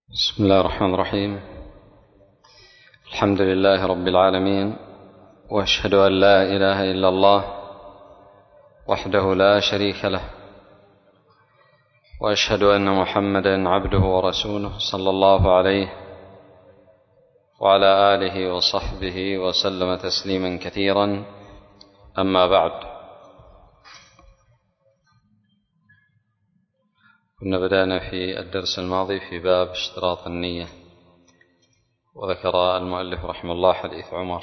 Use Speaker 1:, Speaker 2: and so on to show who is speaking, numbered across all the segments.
Speaker 1: بسم الله الرحمن الرحيم. الحمد لله رب العالمين، وأشهد أن لا إله إلا الله وحده لا شريك له، وأشهد أن محمدا عبده ورسوله صلى الله عليه وعلى آله وصحبه وسلم تسليما كثيرا. أما بعد، كنا بدأنا في الدرس الماضي في باب اشتراط النية، وذكر المؤلف رحمه الله حديث عمر،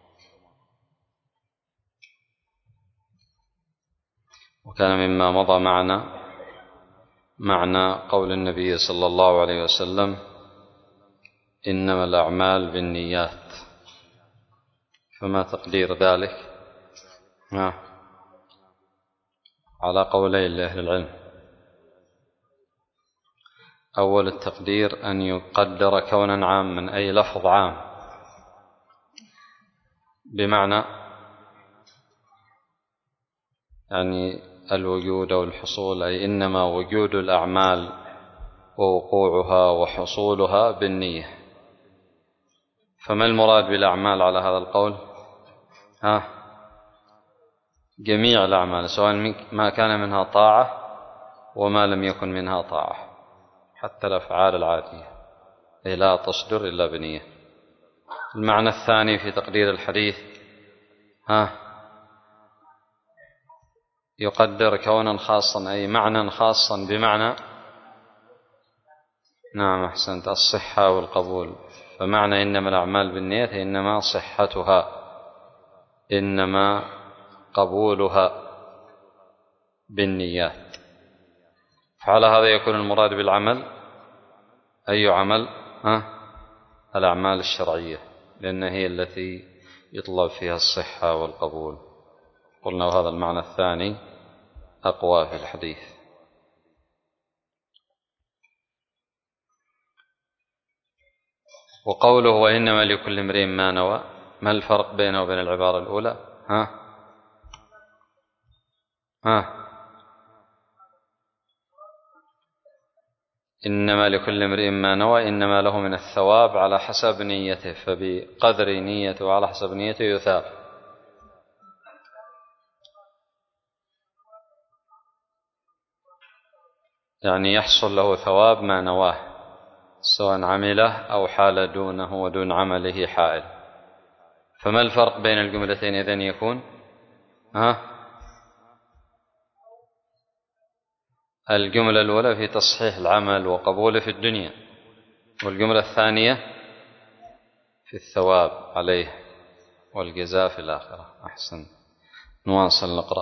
Speaker 1: وكان مما مضى معنا معنى قول النبي صلى الله عليه وسلم: إنما الأعمال بالنيات. فما تقدير ذلك؟ على قولين لأهل العلم. أول التقدير أن يقدر كونا عاما، أي لفظ عام، بمعنى يعني الوجود أو الحصول، أي إنما وجود الأعمال ووقوعها وحصولها بالنية. فما المراد بالأعمال على هذا القول؟ جميع الأعمال، سواء ما كان منها طاعة وما لم يكن منها طاعة، حتى الأفعال العادية لا تصدر إلا بنية. المعنى الثاني في تقدير الحديث: يقدر كونا خاصا، أي معنى خاصا، بمعنى نعم أحسنت، الصحة والقبول. فمعنى إنما الأعمال بالنيات إنما صحتها، إنما قبولها بالنيات. فعلى هذا يكون المراد بالعمل أي عمل؟ الأعمال الشرعية، لأن هي التي يطلب فيها الصحة والقبول. قلنا وهذا المعنى الثاني أقوى في الحديث. وقوله وإنما لكل امرئ ما نوى، ما الفرق بينه وبين العبارة الأولى؟ إنما لكل امرئ ما نوى، إنما له من الثواب على حسب نيته، فبقدر نيته وعلى حسب نيته يثاب. يعني يحصل له ثواب ما نواه، سواء عمله أو حال دونه ودون عمله حائل. فما الفرق بين الجملتين إذن يكون؟ الجملة الأولى في تصحيح العمل وقبوله في الدنيا، والجملة الثانية في الثواب عليه والجزاء في الآخرة. أحسن، نواصل نقرأ.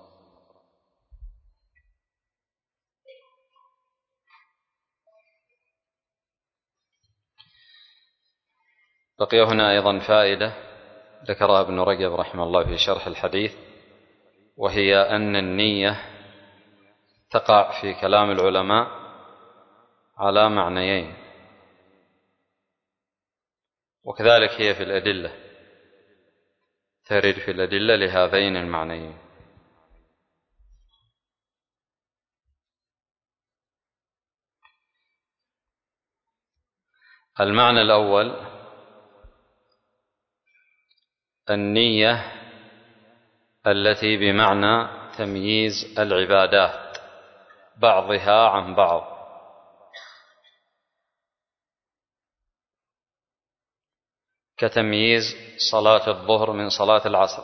Speaker 1: بقي هنا أيضا فائدة ذكرها ابن رجب رحمه الله في شرح الحديث، وهي أن النية تقع في كلام العلماء على معنيين، وكذلك هي في الأدلة، ترد في الأدلة لهذين المعنيين. المعنى الأول: النية التي بمعنى تمييز العبادات بعضها عن بعض، كتمييز صلاة الظهر من صلاة العصر،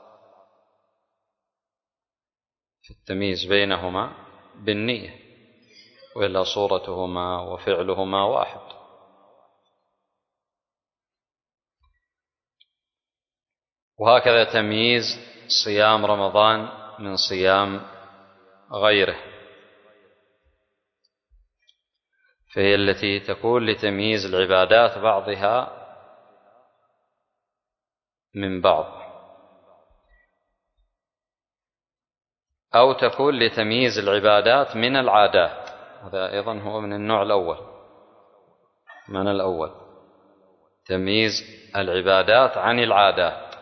Speaker 1: في التمييز بينهما بالنية، وإلا صورتهما وفعلهما واحد. وهكذا تمييز صيام رمضان من صيام غيره، فهي التي تكون لتمييز العبادات بعضها من بعض، أو تكون لتمييز العبادات من العادات. هذا أيضا هو من النوع الأول، المعنى الأول تمييز العبادات عن العادات،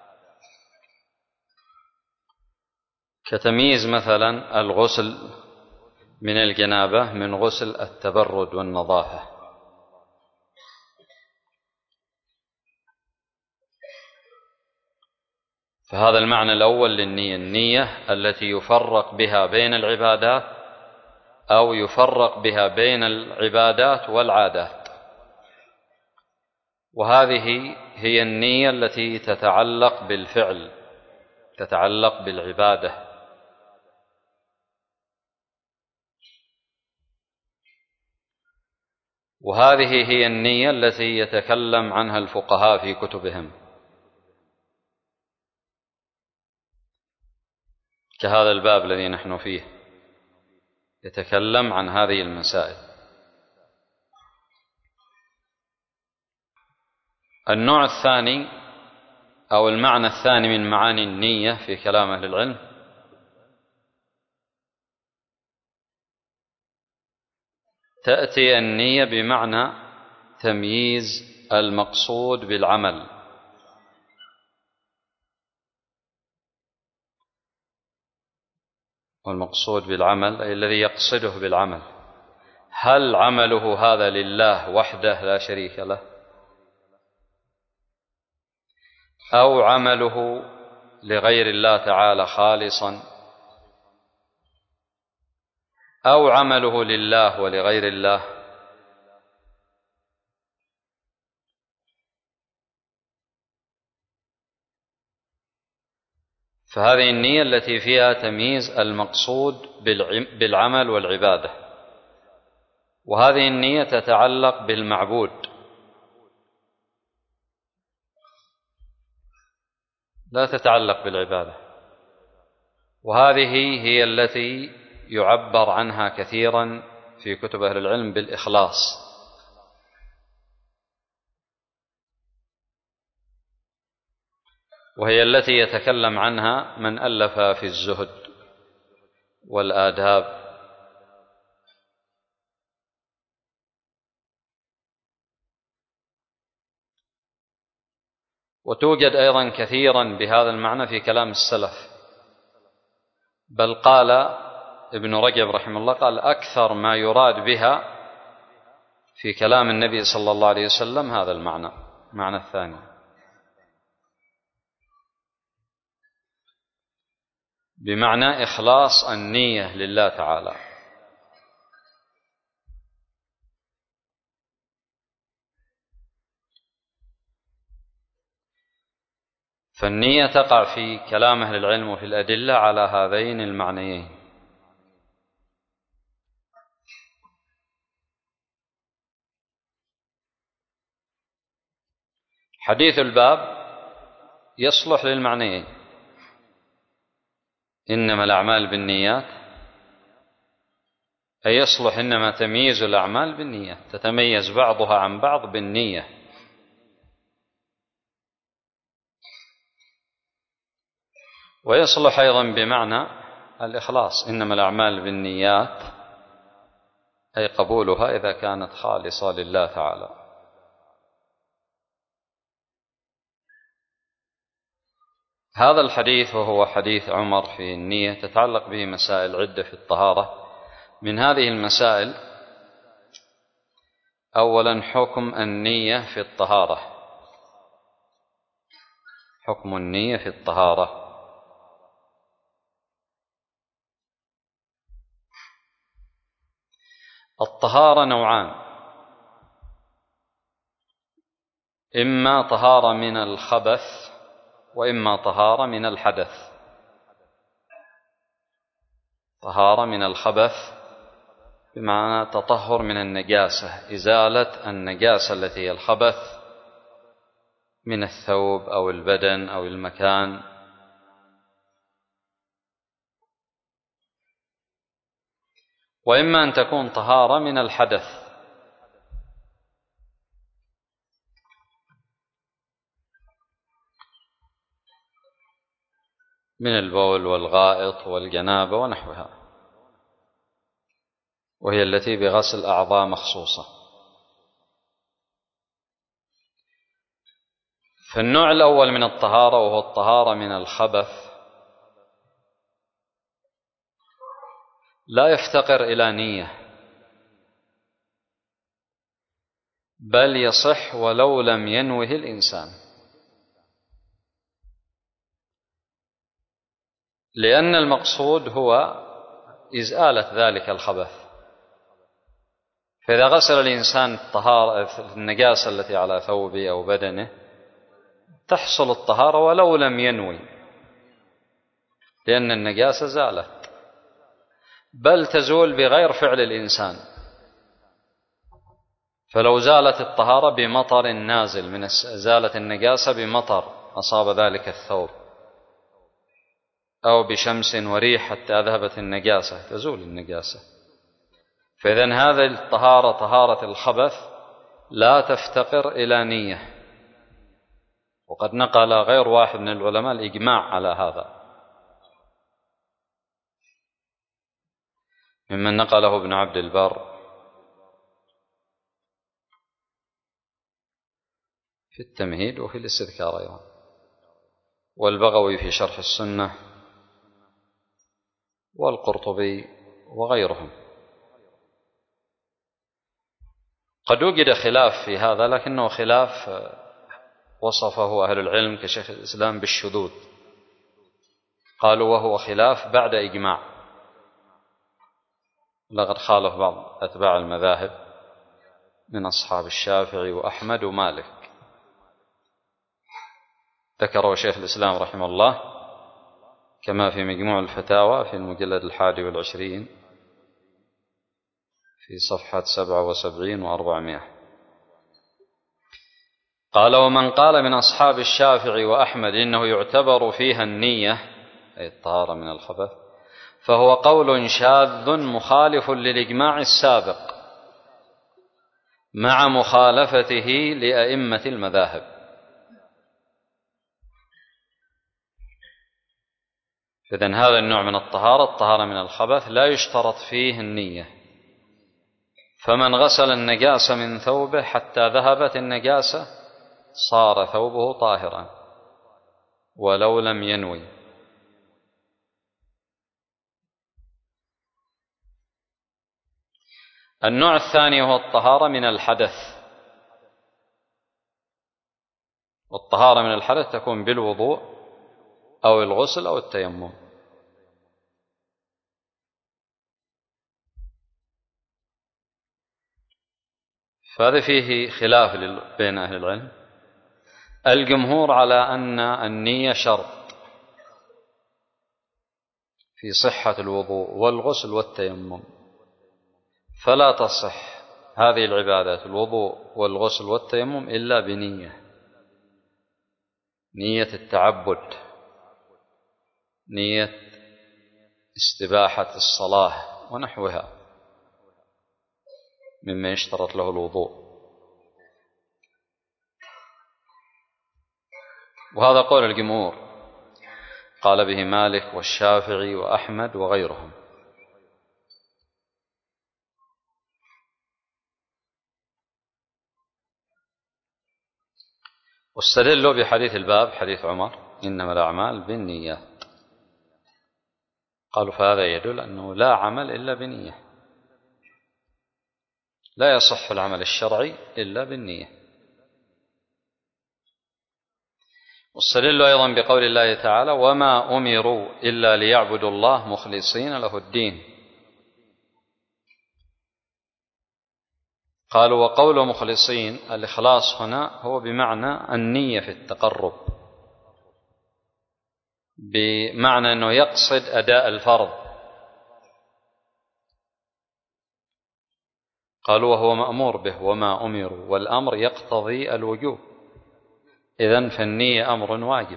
Speaker 1: كتمييز مثلا الغسل من الجنابة من غسل التبرد والنظافة، فهذا المعنى الأول للنية، النية التي يفرق بها بين العبادات أو يفرق بها بين العبادات والعادات، وهذه هي النية التي تتعلق بالفعل، تتعلق بالعبادة. وهذه هي النية التي يتكلم عنها الفقهاء في كتبهم، كهذا الباب الذي نحن فيه يتكلم عن هذه المسائل. النوع الثاني أو المعنى الثاني من معاني النية في كلام أهل العلم تأتي النية بمعنى تمييز المقصود بالعمل، والمقصود بالعمل أي الذي يقصده بالعمل، هل عمله هذا لله وحده لا شريك له، أو عمله لغير الله تعالى خالصا، أو عمله لله ولغير الله. فهذه النية التي فيها تمييز المقصود بالعمل والعبادة، وهذه النية تتعلق بالمعبود، لا تتعلق بالعبادة، وهذه هي التي يعبر عنها كثيرا في كتب أهل العلم بالإخلاص، وهي التي يتكلم عنها من ألف في الزهد والآداب. وتوجد أيضا كثيرا بهذا المعنى في كلام السلف، بل قال ابن رجب رحمه الله قال أكثر ما يراد بها في كلام النبي صلى الله عليه وسلم هذا المعنى الثاني، بمعنى إخلاص النية لله تعالى. فالنية تقع في كلام أهل العلم وفي الأدلة على هذين المعنيين. حديث الباب يصلح للمعنيين، إنما الأعمال بالنيات، أي يصلح إنما تمييز الأعمال بالنيات، تتميز بعضها عن بعض بالنية. ويصلح أيضا بمعنى الإخلاص، إنما الأعمال بالنيات، أي قبولها إذا كانت خالصة لله تعالى. هذا الحديث وهو حديث عمر في النية تتعلق به مسائل عدة في الطهارة. من هذه المسائل أولا حكم النية في الطهارة، حكم النية في الطهارة. الطهارة نوعان، إما طهارة من الخبث وإما طهارة من الحدث. طهارة من الخبث بمعنى تطهر من النجاسة، إزالة النجاسة التي هي الخبث من الثوب أو البدن أو المكان. وإما أن تكون طهارة من الحدث، من البول والغائط والجنابة ونحوها، وهي التي بغسل أعضاء مخصوصة. فالنوع الأول من الطهارة وهو الطهارة من الخبث لا يفتقر إلى نية، بل يصح ولو لم ينوه الإنسان. لأن المقصود هو إزالة ذلك الخبث. فإذا غسل الإنسان النجاسة التي على ثوبه أو بدنه تحصل الطهارة ولو لم ينوي، لأن النجاسة زالت، بل تزول بغير فعل الإنسان. فلو زالت الطهارة بمطر نازل زالت النجاسة بمطر أصاب ذلك الثوب، أو بشمس وريح حتى أذهبت النجاسة، تزول النجاسة. فإذن هذه الطهارة طهارة الخبث لا تفتقر إلى نية. وقد نقل غير واحد من العلماء الإجماع على هذا، ممن نقله ابن عبد البر في التمهيد وفي الاستذكار أيضا، والبغوي في شرح السنة، والقرطبي وغيرهم. قد وجد خلاف في هذا، لكنه خلاف وصفه أهل العلم كشيخ الإسلام بالشذوذ، قالوا وهو خلاف بعد إجماع. لقد خالف بعض أتباع المذاهب من أصحاب الشافعي وأحمد ومالك، ذكره شيخ الإسلام رحمه الله كما في مجموع الفتاوى في المجلد 21 في صفحة 77 و400. قال: ومن قال من أصحاب الشافعي وأحمد إنه يعتبر فيها النية، أي الطهارة من الخبث، فهو قول شاذ مخالف للإجماع السابق مع مخالفته لأئمة المذاهب. فإذن هذا النوع من الطهارة من الخبث لا يشترط فيه النية. فمن غسل النجاسة من ثوبه حتى ذهبت النجاسة صار ثوبه طاهرا ولو لم ينوي. النوع الثاني هو الطهارة من الحدث. والطهارة من الحدث تكون بالوضوء أو الغسل أو التيمم. فهذا فيه خلاف بين أهل العلم. الجمهور على أن النية شرط في صحة الوضوء والغسل والتيمم، فلا تصح هذه العبادات الوضوء والغسل والتيمم إلا بنية، نية التعبد، نية استباحة الصلاة ونحوها مما يشترط له الوضوء. وهذا قول الجمهور، قال به مالك والشافعي وأحمد وغيرهم. واستدلوا بحديث الباب، حديث عمر: إنما الأعمال بالنيات. قالوا فهذا يدل أنه لا عمل إلا بنية، لا يصح العمل الشرعي إلا بالنية. واستدلوا أيضا بقول الله تعالى: وما أمروا إلا ليعبدوا الله مخلصين له الدين. قالوا وقول مخلصين الإخلاص هنا هو بمعنى النية في التقرب، بمعنى أنه يقصد أداء الفرض. قالوا وهو مأمور به، وما أمروا، والأمر يقتضي الوجوب، إذن فالنية أمر واجب.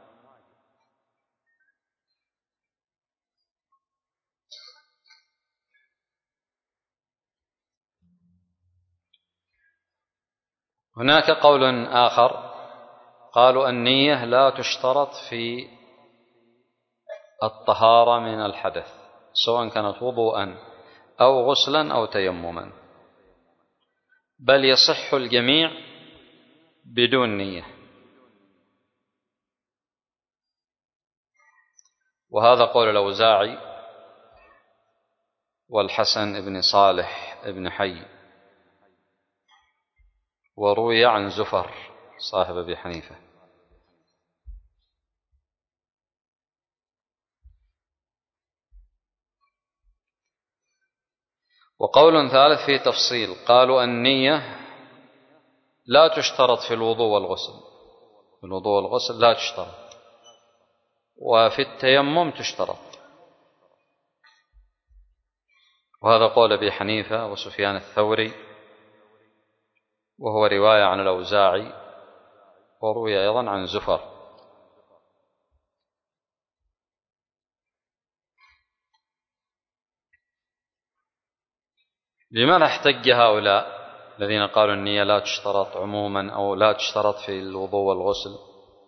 Speaker 1: هناك قول آخر، قالوا النية لا تشترط في الطهارة من الحدث، سواء كانت وضوءا أو غسلا أو تيمما، بل يصح الجميع بدون نية. وهذا قول الأوزاعي والحسن بن صالح بن حي، وروي عن زفر صاحب أبي حنيفة. وقول ثالث في تفصيل، قالوا النية لا تشترط في الوضوء والغسل، في الوضوء والغسل لا تشترط، وفي التيمم تشترط، وهذا قول أبي حنيفة وسفيان الثوري، وهو رواية عن الأوزاعي، وروي أيضا عن زفر. لماذا احتج هؤلاء الذين قالوا النية لا تشترط عموما أو لا تشترط في الوضوء والغسل؟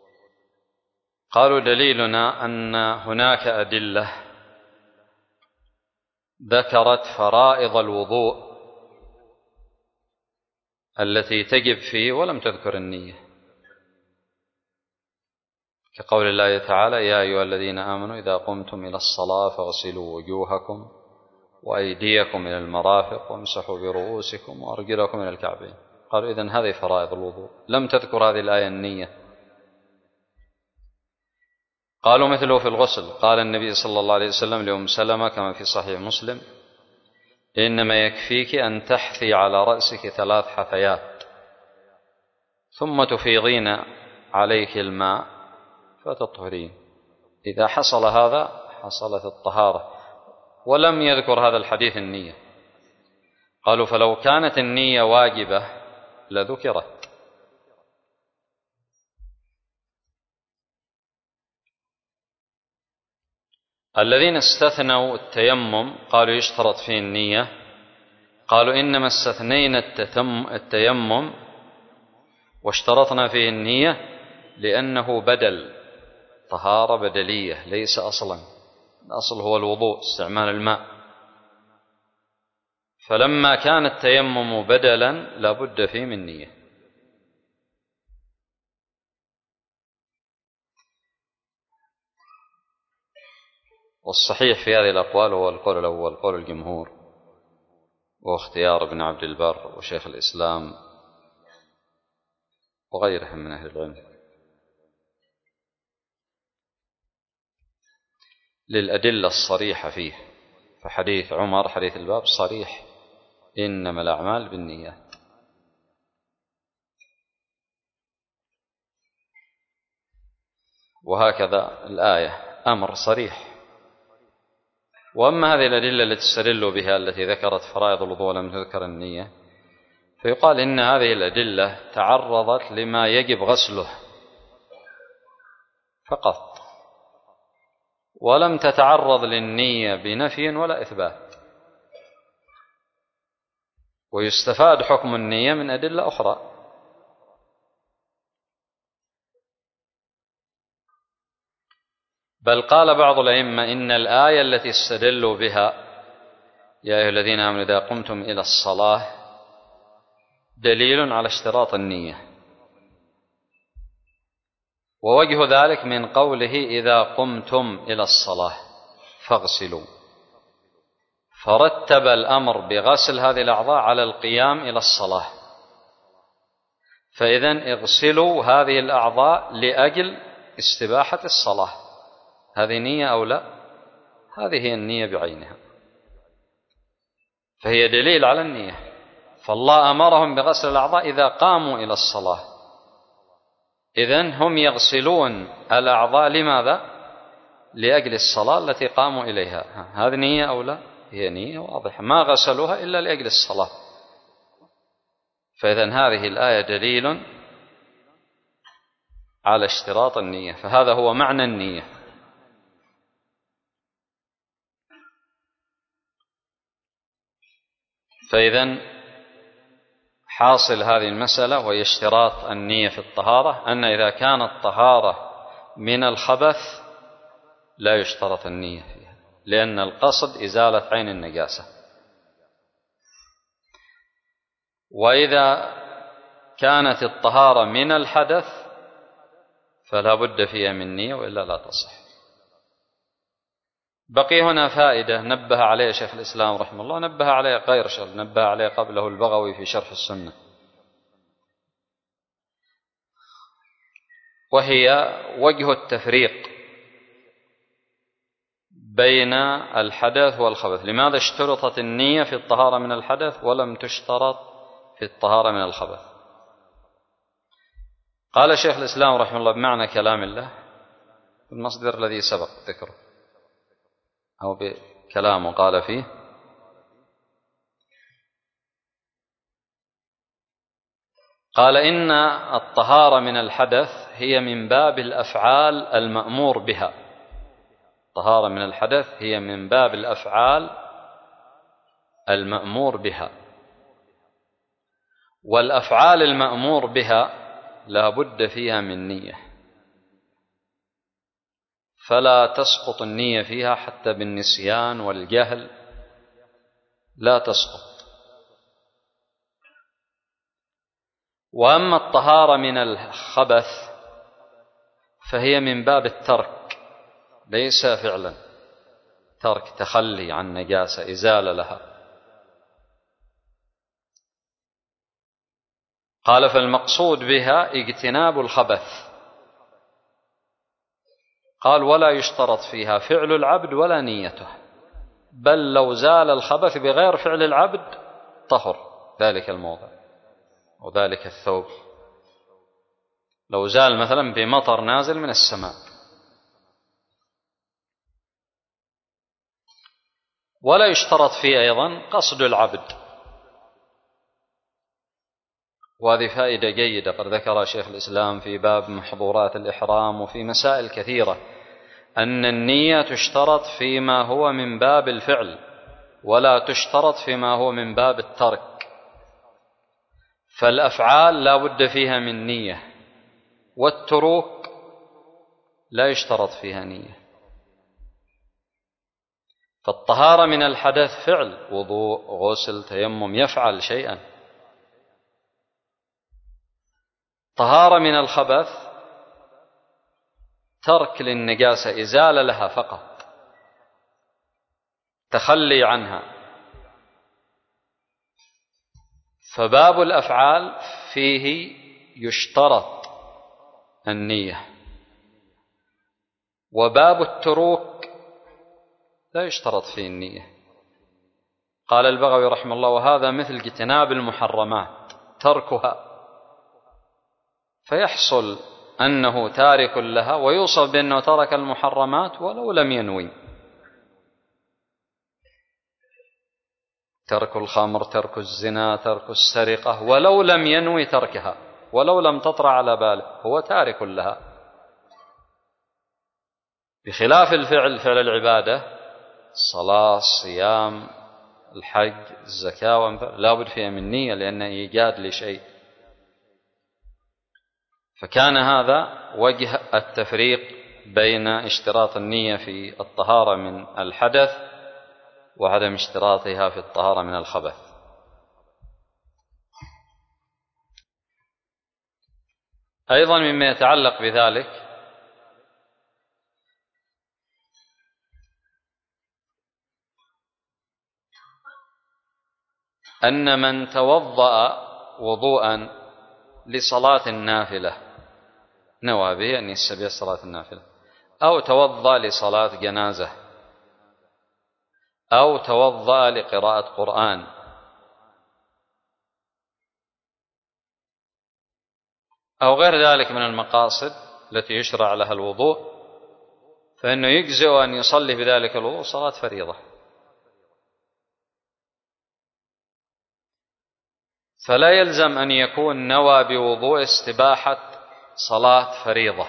Speaker 1: قالوا دليلنا أن هناك أدلة ذكرت فرائض الوضوء التي تجب فيه ولم تذكر النية، كقول الله تعالى: يا أيها الذين آمنوا إذا قمتم إلى الصلاة فاغسلوا وجوهكم وأيديكم إلى المرافق وامسحوا برؤوسكم وأرجلكم إلى الكعبين. قالوا إذن هذه فرائض الوضوء، لم تذكر هذه الآية النية. قالوا مثله في الغسل، قال النبي صلى الله عليه وسلم لأم سلمة كما في صحيح مسلم: إنما يكفيك أن تحثي على رأسك 3 حثيات ثم تفيضين عليك الماء فتطهرين. إذا حصل هذا حصلت الطهارة، ولم يذكر هذا الحديث النية. قالوا فلو كانت النية واجبة لذكرت. الذين استثنوا التيمم قالوا يشترط فيه النية، قالوا إنما استثنينا التيمم واشترطنا فيه النية لأنه بدل، طهارة بدلية ليس أصلا، الأصل هو الوضوء استعمال الماء، فلما كان التيمم بدلا لا بد فيه من نية. والصحيح في هذه الأقوال هو القول الأول، قول الجمهور، واختيار ابن عبد البر وشيخ الإسلام وغيرهم من أهل العلم، للأدلة الصريحة فيه. فحديث عمر حديث الباب صريح: إنما الأعمال بالنيات. وهكذا الآية أمر صريح. وأما هذه الأدلة التي استدلوا بها التي ذكرت فرائض الوضوء ولم تذكر النية، فيقال إن هذه الأدلة تعرضت لما يجب غسله فقط، ولم تتعرض للنية بنفي ولا إثبات. ويستفاد حكم النية من أدلة أخرى. بل قال بعض الأئمة إن الآية التي استدلوا بها: يا أيها الذين آمنوا إذا قمتم إلى الصلاة، دليل على اشتراط النية. ووجه ذلك من قوله: إذا قمتم إلى الصلاة فاغسلوا، فرتب الأمر بغسل هذه الأعضاء على القيام إلى الصلاة. فإذن اغسلوا هذه الأعضاء لأجل استباحة الصلاة. هذه نية أو لا؟ هذه هي النية بعينها، فهي دليل على النية. فالله أمرهم بغسل الأعضاء إذا قاموا إلى الصلاة، إذن هم يغسلون الأعضاء لماذا؟ لأجل الصلاة التي قاموا إليها. هذه نية أو لا؟ هي نية واضحة، ما غسلوها إلا لأجل الصلاة. فإذن هذه الآية دليل على اشتراط النية، فهذا هو معنى النية. فإذن حاصل هذه المسألة وهي اشتراط النية في الطهارة، أن إذا كانت طهارة من الخبث لا يشترط النية فيها، لأن القصد إزالة عين النجاسة. وإذا كانت الطهارة من الحدث فلا بد فيها من نية وإلا لا تصح. بقي هنا فائدة نبه عليه شيخ الإسلام رحمه الله، نبه عليه غير شيخ، نبه عليه قبله البغوي في شرح السنة، وهي وجه التفريق بين الحدث والخبث. لماذا اشترطت النية في الطهارة من الحدث ولم تشترط في الطهارة من الخبث؟ قال شيخ الإسلام رحمه الله بمعنى كلام الله المصدر الذي سبق ذكره أو بكلامه قال فيه: قال إن الطهارة من الحدث هي من باب الأفعال المأمور بها. الطهارة من الحدث هي من باب الأفعال المأمور بها، والأفعال المأمور بها لا بد فيها من نية، فلا تسقط النية فيها حتى بالنسيان والجهل لا تسقط. وأما الطهارة من الخبث فهي من باب الترك ليس فعلا، ترك تخلي عن نجاسة إزالة لها. قال: فالمقصود بها اجتناب الخبث. قال: ولا يشترط فيها فعل العبد ولا نيته، بل لو زال الخبث بغير فعل العبد طهر ذلك الموضع وذلك الثوب. لو زال مثلا بمطر نازل من السماء. ولا يشترط فيه أيضا قصد العبد، وهذه فائدة جيدة قد ذكر شيخ الإسلام في باب محظورات الإحرام وفي مسائل كثيرة، أن النية تشترط فيما هو من باب الفعل ولا تشترط فيما هو من باب الترك. فالأفعال لا بد فيها من نية، والتروك لا يشترط فيها نية. فالطهارة من الحدث فعل، وضوء، غسل، تيمم، يفعل شيئا. طهارة من الخبث ترك للنجاسة، إزالة لها فقط، تخلي عنها. فباب الأفعال فيه يشترط النية، وباب التروك لا يشترط فيه النية. قال البغوي رحمه الله: وهذا مثل اجتناب المحرمات تركها، فيحصل أنه تارك لها ويوصف بأنه ترك المحرمات ولو لم ينوي. ترك الخمر، ترك الزنا، ترك السرقة، ولو لم ينوي تركها، ولو لم تطرأ على باله، هو تارك لها. بخلاف الفعل، فعل العبادة، الصلاة، الصيام، الحج، الزكاة، لا بد فيها من نية لأنه إيجاد لشيء. فكان هذا وجه التفريق بين اشتراط النية في الطهارة من الحدث وعدم اشتراطها في الطهارة من الخبث. أيضا مما يتعلق بذلك أن من توضأ وضوءا لصلاة النافلة، نوى به أن يستبيح صلاة النافلة، أو توضأ لصلاة جنازة، أو توضأ لقراءة قرآن، أو غير ذلك من المقاصد التي يشرع لها الوضوء، فإنه يجزئ أن يصلي بذلك الوضوء صلاة فريضة. فلا يلزم أن يكون نوى بوضوء استباحة صلاة فريضة،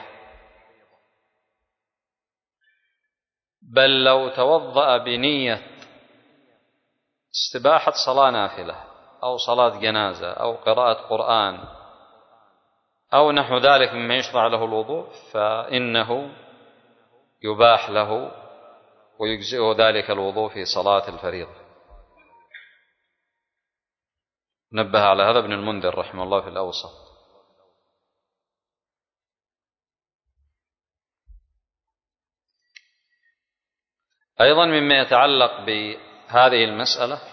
Speaker 1: بل لو توضأ بنية استباحة صلاة نافلة أو صلاة جنازة أو قراءة قرآن أو نحو ذلك مما يشرع له الوضوء، فإنه يباح له ويجزئه ذلك الوضوء في صلاة الفريضة. نبه على هذا ابن المنذر رحمه الله في الأوسط. أيضا مما يتعلق بهذه المسألة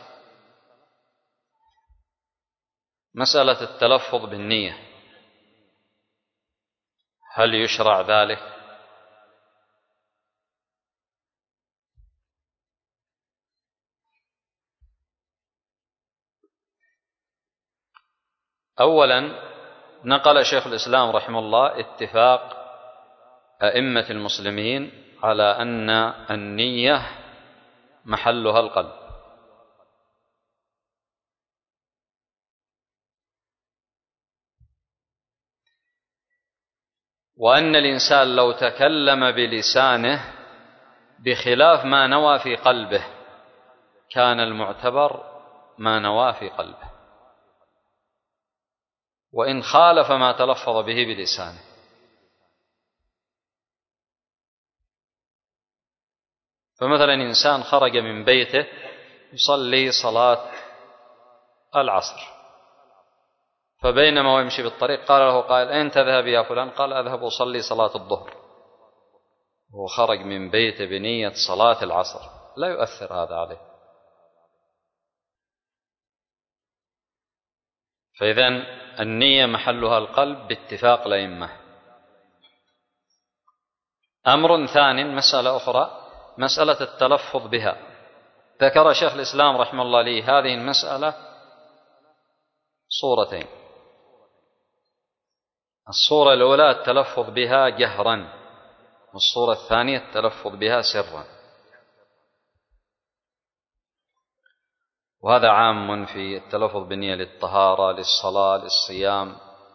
Speaker 1: مسألة التلفظ بالنية، هل يشرع ذلك؟ أولا نقل شيخ الإسلام رحمه الله اتفاق أئمة المسلمين على أن النية محلها القلب، وأن الإنسان لو تكلم بلسانه بخلاف ما نوى في قلبه كان المعتبر ما نوى في قلبه، وإن خالف ما تلفظ به بلسانه. فمثلا إنسان خرج من بيته يصلي صلاة العصر، فبينما هو يمشي بالطريق قال له قائل: أين تذهب يا فلان؟ قال: أذهب أصلي صلاة الظهر، وهو خرج من بيته بنية صلاة العصر، لا يؤثر هذا عليه. فإذن النية محلها القلب باتفاق الأئمة. أمر ثاني، مسألة أخرى، مسألة التلفظ بها. ذكر شيخ الإسلام رحمه الله لي هذه المسألة صورتين: الصورة الأولى التلفظ بها جهرا، والصورة الثانية التلفظ بها سرا. وهذا عام في التلفظ بالنية للطهارة، للصلاة، للصيام.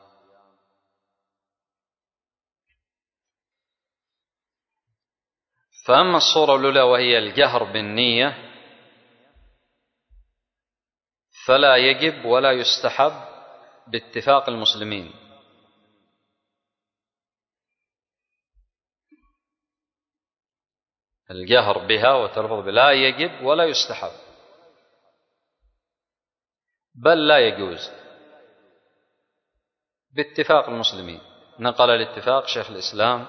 Speaker 1: فأما الصورة الأولى وهي الجهر بالنية فلا يجب ولا يستحب باتفاق المسلمين. الجهر بها والتلفظ بها لا يجب ولا يستحب، بل لا يجوز باتفاق المسلمين. نقل الاتفاق شيخ الإسلام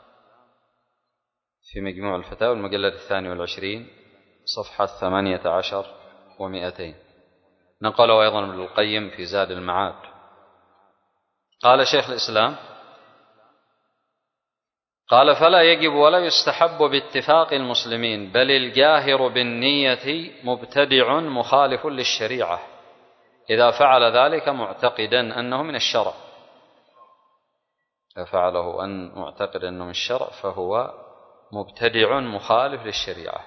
Speaker 1: في مجموع الفتاوى المجلد 22 صفحة 18 و200. نقله أيضا ابن القيم في زاد المعاد. قال شيخ الإسلام: قال: فلا يجب ولا يستحب باتفاق المسلمين، بل الجاهر بالنية مبتدع مخالف للشريعة إذا فعل ذلك معتقدا أنه من الشرع. إذا فعله أن معتقد أنه من الشرع فهو مبتدع مخالف للشريعة.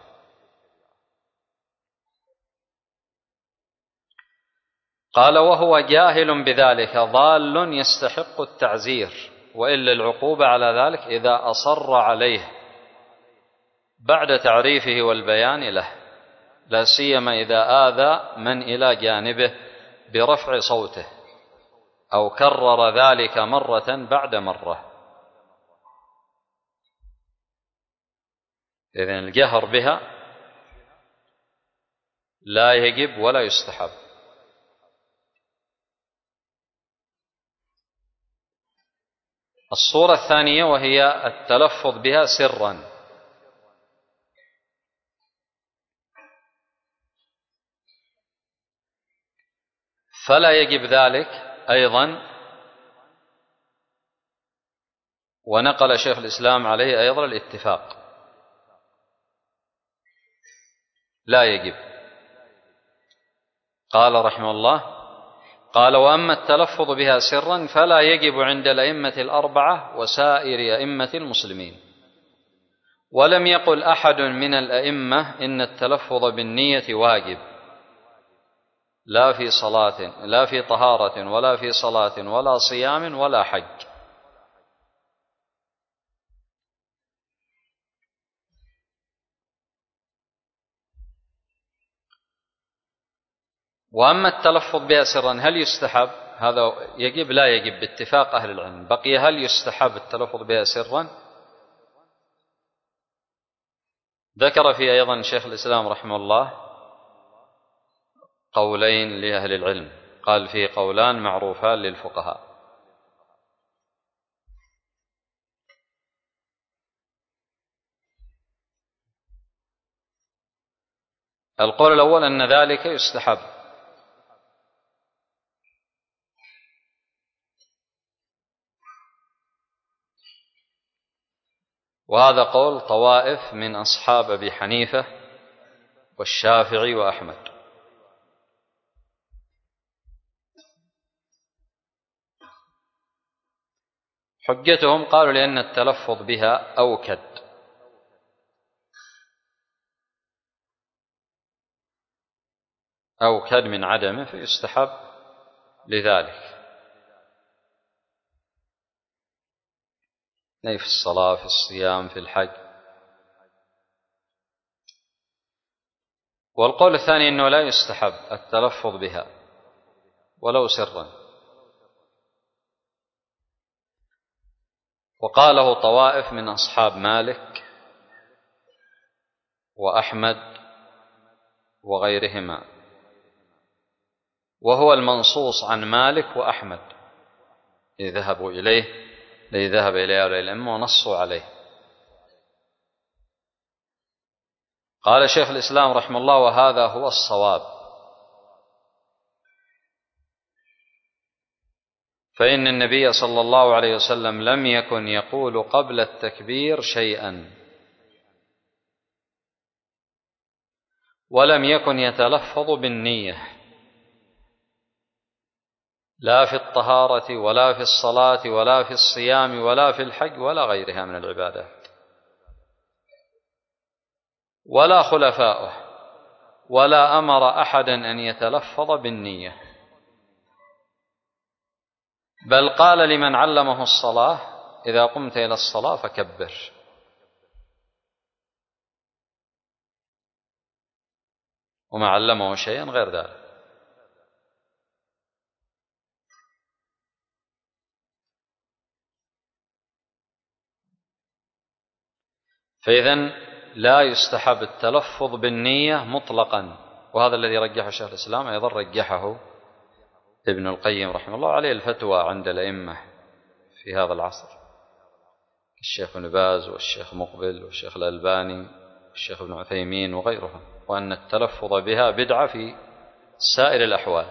Speaker 1: قال: وهو جاهل بذلك ضال يستحق التعزير، وإلا العقوبة على ذلك إذا أصر عليه بعد تعريفه والبيان له، لا سيما إذا آذى من إلى جانبه برفع صوته أو كرر ذلك مرة بعد مرة. إذن الجهر بها لا يجب ولا يستحب. الصورة الثانية وهي التلفظ بها سرا. فلا يجب ذلك أيضا، ونقل شيخ الإسلام عليه أيضا الاتفاق، لا يجب. قال رحمه الله: قال: وأما التلفظ بها سرا فلا يجب عند الأئمة الأربعة وسائر أئمة المسلمين. ولم يقل أحد من الأئمة إن التلفظ بالنية واجب، لا في صلاة، لا في طهارة، ولا في صلاة، ولا صيام، ولا حج. وأما التلفظ بها سرا هل يستحب؟ هذا يجب لا يجب باتفاق أهل العلم. بقي هل يستحب التلفظ بها سرا؟ ذكر فيه أيضا شيخ الإسلام رحمه الله قولين لأهل العلم، قال فيه قولان معروفان للفقهاء. القول الأول أن ذلك يستحب، وهذا قول طوائف من أصحاب أبي حنيفة والشافعي وأحمد. حجتهم قالوا لأن التلفظ بها أوكد من عدمه فيستحب لذلك، أي في الصلاة، في الصيام، في الحج. والقول الثاني أنه لا يستحب التلفظ بها ولو سرا، وقاله طوائف من أصحاب مالك وأحمد وغيرهما، وهو المنصوص عن مالك وأحمد ذهب إليه الأئمة ونصوا عليه. قال شيخ الإسلام رحمه الله: وهذا هو الصواب، فإن النبي صلى الله عليه وسلم لم يكن يقول قبل التكبير شيئا، ولم يكن يتلفظ بالنية، لا في الطهارة ولا في الصلاة ولا في الصيام ولا في الحج ولا غيرها من العبادات، ولا خلفاؤه، ولا أمر أحدا أن يتلفظ بالنية، بل قال لمن علمه الصلاة: إذا قمت إلى الصلاة فكبر. وما علمه شيئا غير ذلك. فإذن لا يستحب التلفظ بالنية مطلقا، وهذا الذي رجحه شيخ الإسلام، أيضا رجحه ابن القيم رحمه الله، عليه الفتوى عند الأئمة في هذا العصر، الشيخ ابن باز والشيخ مقبل والشيخ الألباني والشيخ ابن عثيمين وغيرهم، وأن التلفظ بها بدعة في سائر الأحوال،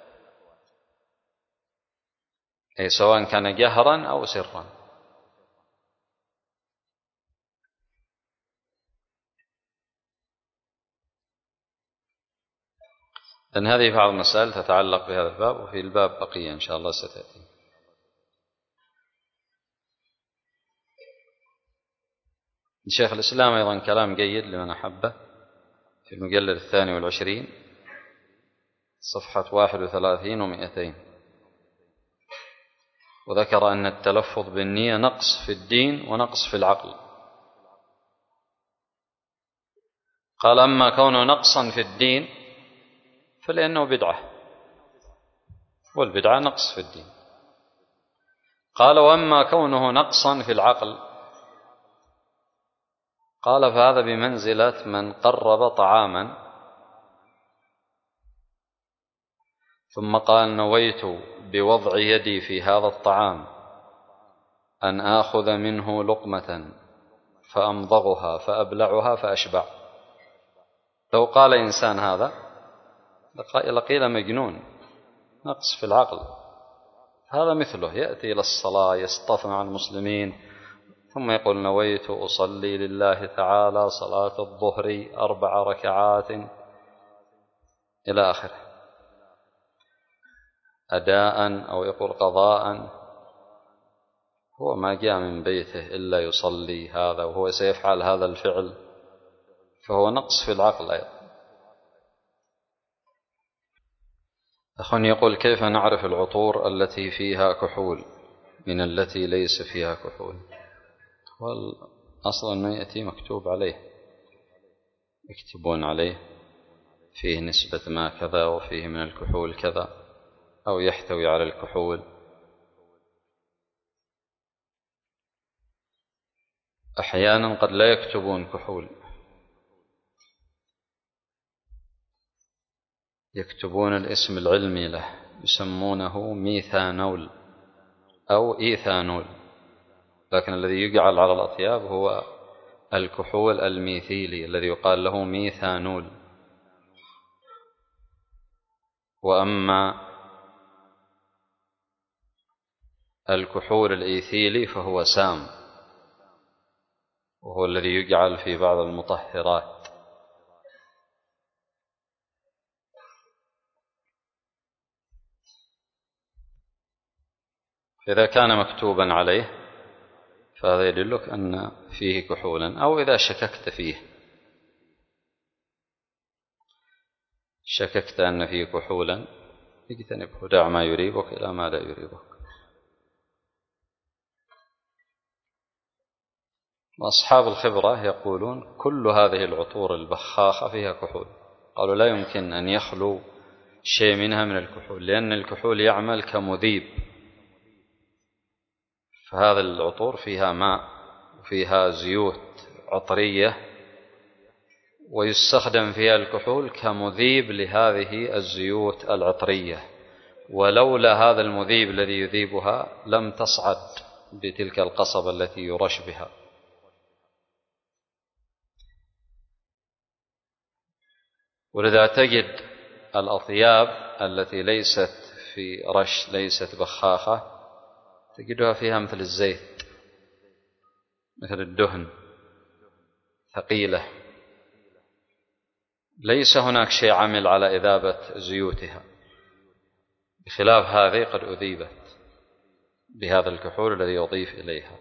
Speaker 1: أي سواء كان جهرا أو سرا. لأن هذه بعض المسائل تتعلق بهذا الباب، وفي الباب بقية إن شاء الله ستأتي. شيخ الإسلام أيضا كلام جيد لمن أحبه في المجلد 22 صفحة 31 و200، وذكر أن التلفظ بالنية نقص في الدين ونقص في العقل. قال: أما كونه نقصا في الدين فلأنه بدعة، والبدعة نقص في الدين. قال: وأما كونه نقصا في العقل، قال: فهذا بمنزلة من قرب طعاما ثم قال: نويت بوضع يدي في هذا الطعام أن آخذ منه لقمة فأمضغها فأبلعها فأشبع. لو قال إنسان هذا لقيل مجنون، نقص في العقل. هذا مثله يأتي إلى الصلاة يصطف مع المسلمين ثم يقول: نويت أصلي لله تعالى صلاة الظهر 4 ركعات إلى آخره، أداء أو يقول قضاء. هو ما جاء من بيته إلا يصلي هذا، وهو سيفعل هذا الفعل، فهو نقص في العقل أيضا. أخونا يقول: كيف نعرف العطور التي فيها كحول من التي ليس فيها كحول؟ أصلا ما يأتي مكتوب عليه، يكتبون عليه فيه نسبة ما كذا وفيه من الكحول كذا، أو يحتوي على الكحول. أحيانا قد لا يكتبون كحول، يكتبون الاسم العلمي له، يسمونه ميثانول أو إيثانول، لكن الذي يجعل على الأطياب هو الكحول الميثيلي الذي يقال له ميثانول. وأما الكحول الإيثيلي فهو سام، وهو الذي يجعل في بعض المطهرات. إذا كان مكتوبا عليه فهذا يدلك أن فيه كحولا. أو إذا شككت فيه، شككت أن فيه كحولا، اجتنبه، دع ما يريبك إلى ما لا يريبك. وأصحاب الخبرة يقولون كل هذه العطور البخاخة فيها كحول. قالوا لا يمكن أن يخلو شيء منها من الكحول، لأن الكحول يعمل كمذيب. فهذه العطور فيها ماء وفيها زيوت عطرية، ويستخدم فيها الكحول كمذيب لهذه الزيوت العطرية، ولولا هذا المذيب الذي يذيبها لم تصعد بتلك القصبة التي يرش بها. ولذا تجد الأطياب التي ليست في رش، ليست بخاخة، تجدها فيها مثل الزيت، مثل الدهن، ثقيلة، ليس هناك شيء عمل على إذابة زيوتها، بخلاف هذه قد أذيبت بهذا الكحول الذي يضيف إليها.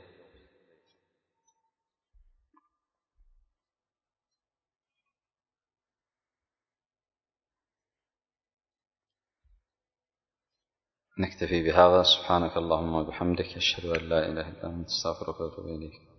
Speaker 1: نكتفي بهذا. سبحانك اللهم وبحمدك، أشهد أن لا إله إلا أنت، أستغفرك وأتوب إليك.